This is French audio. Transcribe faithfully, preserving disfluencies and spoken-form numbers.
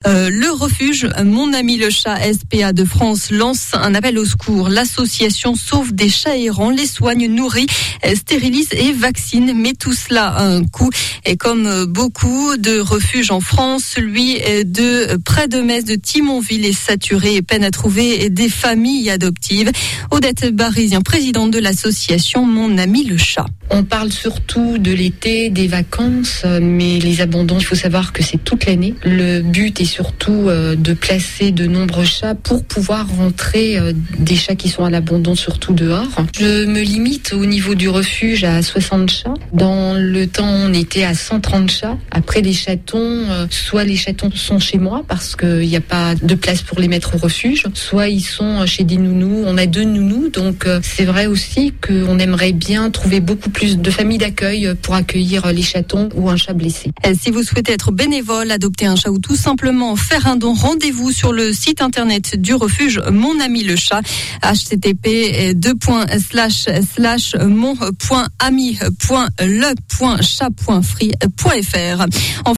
Euh, le refuge Mon Ami le Chat S P A de France lance un appel au secours. L'association sauve des chats errants, les soigne, nourrit, stérilise et vaccine. Mais tout cela a un coût. Et comme beaucoup de refuges en France, celui de près de Metz, de Thimonville est saturé et peine à trouver des familles adoptives. Odette Barizien, présidente de l'association Mon Ami le Chat. On parle surtout de l'été, des vacances, mais les abandons, il faut savoir que c'est toute l'année. Le but est surtout de placer de nombreux chats pour pouvoir rentrer des chats qui sont à l'abandon, surtout dehors. Je me limite au niveau du refuge à soixante chats. Dans le temps, on était à cent trente chats. Après, les chatons, soit les chatons sont chez moi parce qu'il n'y a pas de place pour les mettre au refuge, soit ils sont chez des nounous. On a deux nounous, donc c'est vrai aussi qu'on aimerait bien trouver beaucoup plus de familles d'accueil pour accueillir les chatons ou un chat blessé. Si vous souhaitez être bénévole, adopter un chat ou tout simplement faire un don, rendez-vous sur le site internet du refuge Mon Ami le Chat, h t t p deux points slash slash mon point ami point le point chat point free point f r.